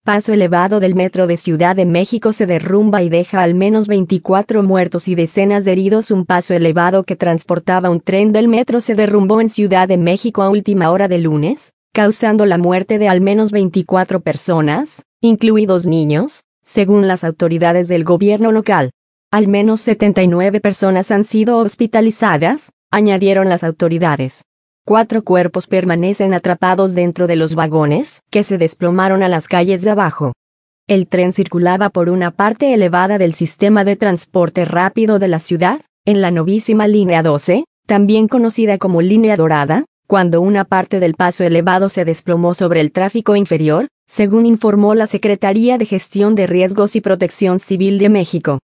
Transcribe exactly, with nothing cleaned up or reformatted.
Paso elevado del metro de Ciudad de México se derrumba y deja al menos veinticuatro muertos y decenas de heridos. Un paso elevado que transportaba un tren del metro se derrumbó en Ciudad de México a última hora de lunes, causando la muerte de al menos veinticuatro personas, incluidos niños, según las autoridades del gobierno local. Al menos setenta y nueve personas han sido hospitalizadas, añadieron las autoridades. Cuatro cuerpos permanecen atrapados dentro de los vagones, que se desplomaron a las calles de abajo. El tren circulaba por una parte elevada del sistema de transporte rápido de la ciudad, en la novísima línea doce, también conocida como línea dorada, cuando una parte del paso elevado se desplomó sobre el tráfico inferior, según informó la Secretaría de Gestión de Riesgos y Protección Civil de México.